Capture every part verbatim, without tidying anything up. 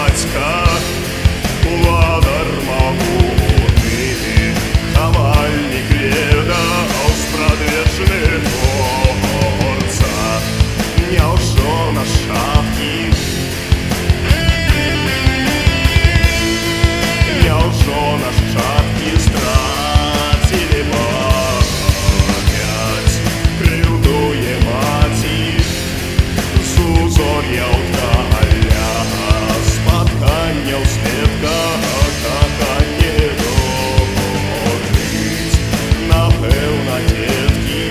бацька, уладар магутны, хавальнік ведаў спрадвечны горца. Няўжо нашчадкі, няўжо нашчадкі страцілі памяць, крыўдуе маці з узор'я ўдаля, спатканняў сведка каханне дожыць. Напэўна, дзеткі,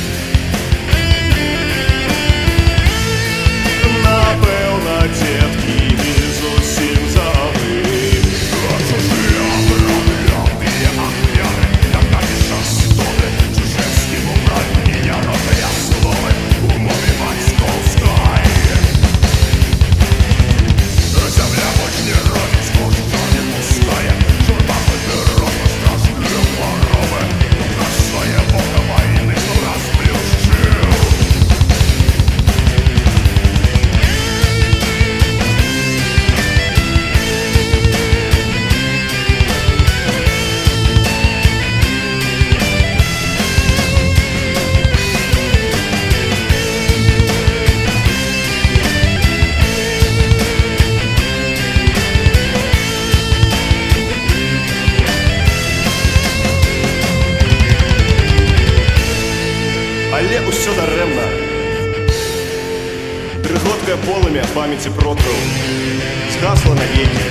напэўна, дзеткі зусім забылі. Чужыя абрады, родныя ахвяры, иногда несчастны, чужецким убрать неяродные словы у мове бацькоўскай. Земля больше не родит, может, не пустая, журба подберова, страшные хворобы, наш своего войны расплющил. Але ўсё дарэмна. Дрыготкае полымя памяці продкаў згасла навекі.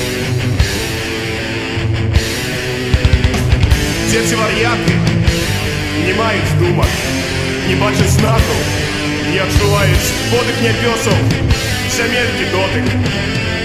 Дзеці вар'яты не маюць думак, не бачаць знакаў, не адчуваюць подых нябёсаў, зямелькі дотык.